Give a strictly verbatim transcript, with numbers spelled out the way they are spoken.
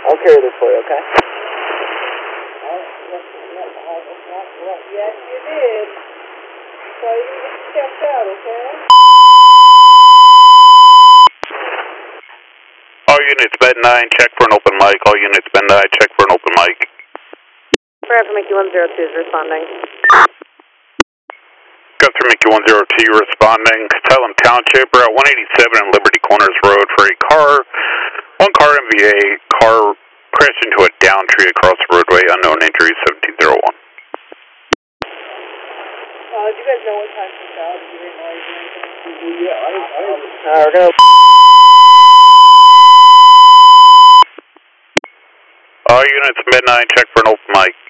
I'll carry this for you, okay? Yes, you did. So you just checked out, okay? All units, bed nine, check for an open mic. All units, bed nine, check for an open mic. Forever Mickey one zero two is responding. Guthrie Mickey one zero two responding. Salem Township, Route one eighty-seven and Liberty Corners Road for a car. One car M V A, car crashed into a down tree across the roadway, unknown injury, seventeen oh one. Uh, do you guys know what time she's out? Did you hear noise or anything? Yeah, I, I, uh, we're gonna... All units, midnight, check for an open mic.